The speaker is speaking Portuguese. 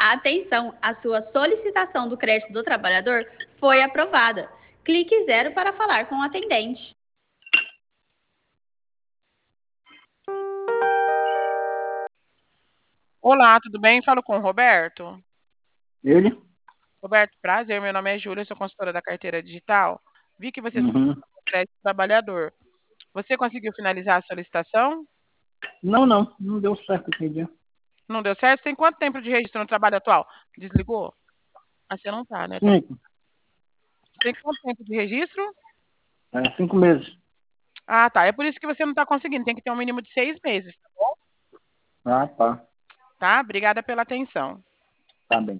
Atenção, a sua solicitação do crédito do trabalhador foi aprovada. Clique 0 para falar com o atendente. Olá, tudo bem? Falo com o Roberto. Ele? Roberto, prazer, meu nome é Júlia, sou consultora da carteira digital. Vi que você Uhum. solicitou crédito trabalhador. Você conseguiu finalizar a solicitação? Não deu certo aquele dia. Não deu certo? Você tem quanto tempo de registro no trabalho atual? Desligou? Ah, você não tá, né? 5. Você tem quanto tempo de registro? 5 meses. Ah, tá. É por isso que você não está conseguindo. Tem que ter um mínimo de 6 meses, tá bom? Ah, tá. Tá? Obrigada pela atenção. Tá bem.